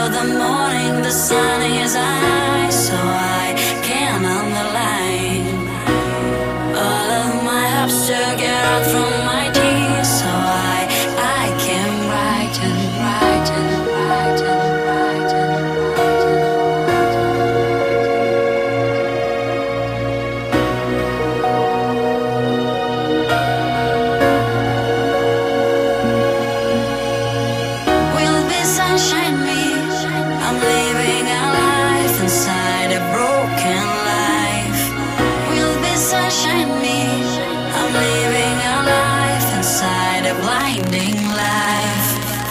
till the morning, the sun is high, so I can underline all of my hopes to get out from my tears, so I can write and write and write and write and will be sunshine me. I'm living a life inside a broken life. Will be sunshine me. I'm living a life inside a blinding life.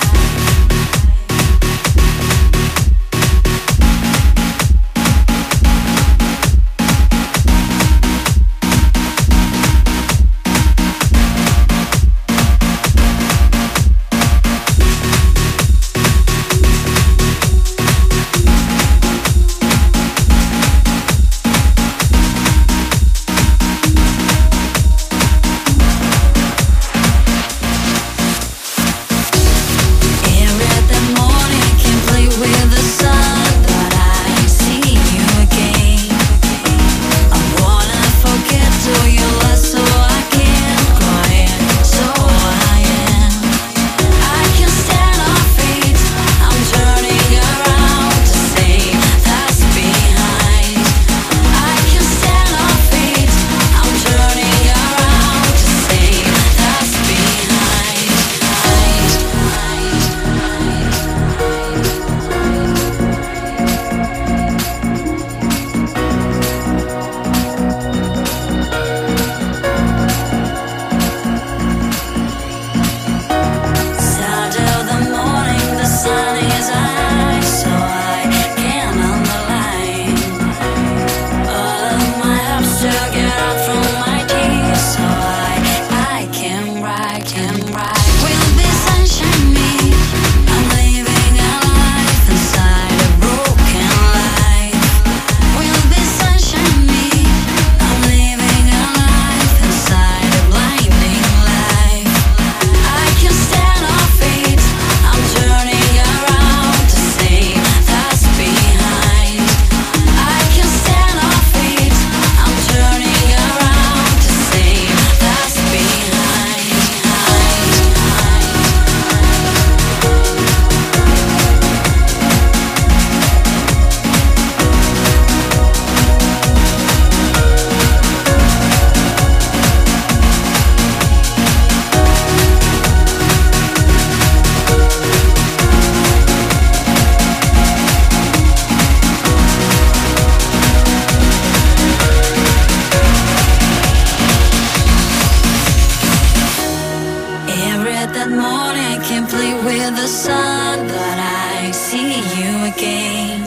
That morning can't play with the sun, but I see you again.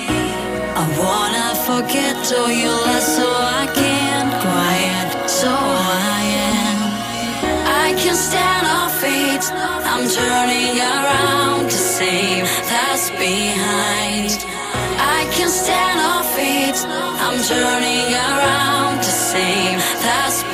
I wanna forget all your lies, so I can't quiet, so I am. I can stand our fate. I'm turning around to save that's behind. I can stand our fate. I'm turning around to save that's behind.